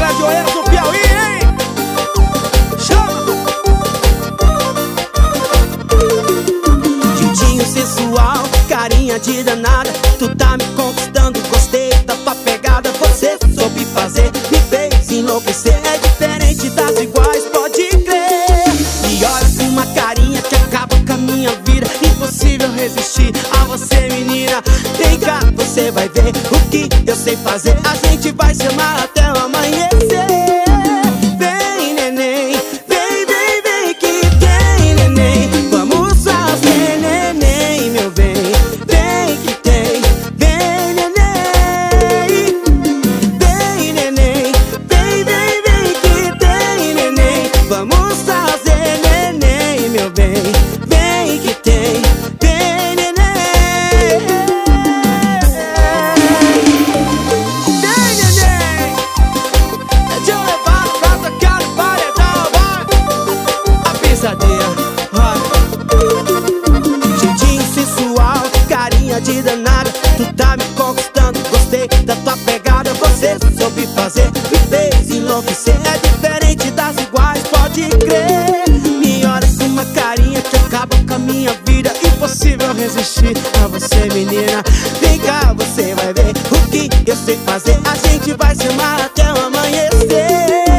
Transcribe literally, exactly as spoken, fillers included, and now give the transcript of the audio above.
galera de Oeiras do Piauí, hein? Chama! Jeitinho sensual, carinha de danada, tu tá me conquistando, gostei da tua pegada. Você soube fazer, me fez enlouquecer. É diferente das iguais, pode crer. E olha com uma carinha que acaba com a minha vida. Impossível resistir a você, menina. Vem cá, você vai ver o que eu sei fazer. A gente vai se amar até o amanhecer. Vem, neném, vem, vem, vem que tem, neném. Vamos fazer, neném, meu bem. Vem que tem, vem, neném. Vem, neném, vem, vem, vem que tem, neném. Vamos fazer, neném, meu bem. Vem que tem, vem, neném. Vem, neném. Deixa eu levar pra tocar no paredão, vai. A pisadinha, vai. Jeitinho sensual, carinha de danada, tu tá me conquistando, gostei da tua pegada. Você soube fazer, me fez enlouquecer. É diferente das iguais, pode crer. Me olha com uma carinha que acaba com a minha vida. Impossível resistir a você, menina. Vem cá, você vai ver o que eu sei fazer. A gente vai se amar até o amanhecer.